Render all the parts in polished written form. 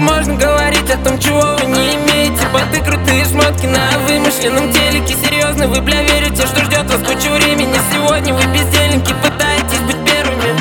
можно говорить о том, чего вы не имеете? Боты, крутые шмотки на вымышленном телеке. Серьезно, вы, бля, верите, что ждет вас куча времени? Сегодня вы бездельники, пытаетесь быть первыми.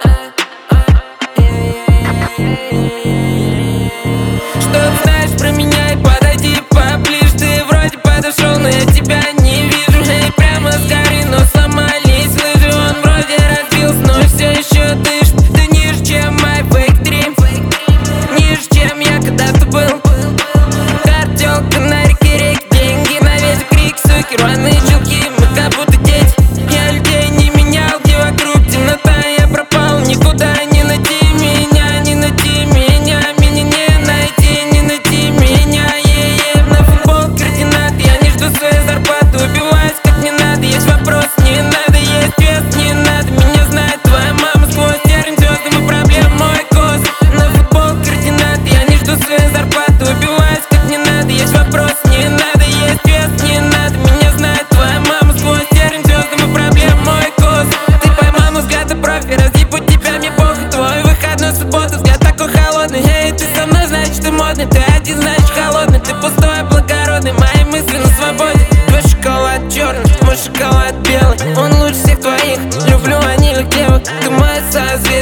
Что ты знаешь про меня? И подойди поближе. Ты вроде подошел, но я тебя не вижу. Эй, прямо с горы, но сломались лыжи. Он вроде разбился, но все еще дышит. Ты ниже, чем мой fake dream, ниже, чем я когда-то был. Картёлка на реке, деньги на весь крик, суки, рваные чулки, мы как будто дети. Я людей не менял, где вокруг темнота, я пропал, никуда не найти меня, не найти меня, меня не найти, не найти меня. На футбол координат, я не жду своей зарплаты, убиваюсь как не надо, есть вопрос, не надо, есть вес, не надо, меня знает твоя мама сквозь тернь звездам и проблем мой кос. На футбол координат, я не жду своей зарплаты, убиваюсь как не надо, есть вопрос, не надо, есть вес, не надо, меня знает твоя мама сквозь тернь звездам и проблем мой кос. Ты поймал мой взгляд и профи, разъебу тебя, мне похуй, твой выходной суббота, взгляд такой холодный. Эй, ты со мной, значит ты модный, ты один, значит холодный, ты пустой, благородный, мои мысли на свободе. Твой шоколад черный, мой шоколад белый, он лучше всех твоих, люблю ванильных девок, ты мой созвездие.